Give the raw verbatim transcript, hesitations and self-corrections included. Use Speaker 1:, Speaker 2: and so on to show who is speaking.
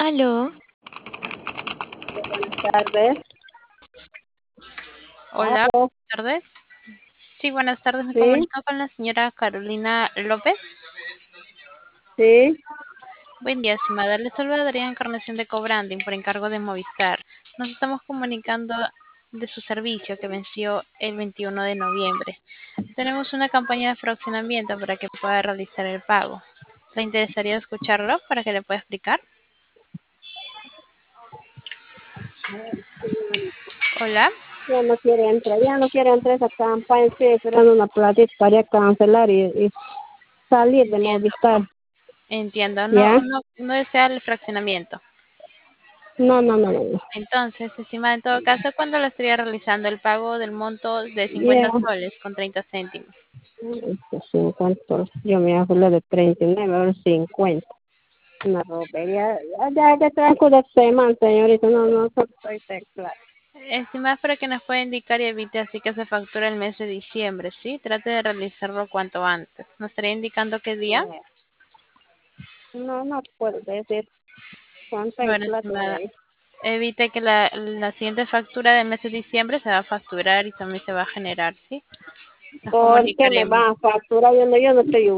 Speaker 1: Aló,
Speaker 2: Tardes.
Speaker 1: hola,
Speaker 2: Aló,
Speaker 1: buenas tardes. Sí, buenas tardes, me
Speaker 2: sí,
Speaker 1: comunico con la señora Carolina López.
Speaker 2: sí.
Speaker 1: Buen día, estimada. Le saluda Adrián Encarnación de Cobranding por encargo de Movistar. Nos estamos comunicando de su servicio que venció el veintiuno de noviembre. Tenemos una campaña de fraccionamiento para que pueda realizar el pago. ¿Le interesaría escucharlo para que le pueda explicar? Hola,
Speaker 2: Ya no quiere entrar, ya no quiere entrar a esa campaña, estoy esperando una platita para cancelar y, y salir de
Speaker 1: entiendo,
Speaker 2: Movistar.
Speaker 1: entiendo. No,
Speaker 2: ¿Ya?
Speaker 1: no, no desea el fraccionamiento.
Speaker 2: No, no, no, no, no.
Speaker 1: Entonces, estimada, en todo caso, ¿cuándo le estaría realizando el pago del monto de
Speaker 2: Ya,
Speaker 1: cincuenta soles con treinta céntimos?
Speaker 2: este, cincuenta, yo me hago de treinta y nueve, ahora cincuenta. Una ropería, ya, ya, ya trajo de semana, señorita, no, no, no estoy tan claro.
Speaker 1: Estimada, para que nos pueda indicar y evite así que se factura el mes de diciembre, ¿sí? Trate de realizarlo cuanto antes. ¿Nos estaría indicando qué día?
Speaker 2: Ya. No, no puedo decir cuánto hay
Speaker 1: Bueno,
Speaker 2: plata de
Speaker 1: estimada,
Speaker 2: ahí.
Speaker 1: evite que la, la siguiente factura del mes de diciembre se va a facturar y también se va a generar, ¿sí? Nos
Speaker 2: ¿Por qué me
Speaker 1: comunicaremos.
Speaker 2: van a facturar? Yo no, yo no estoy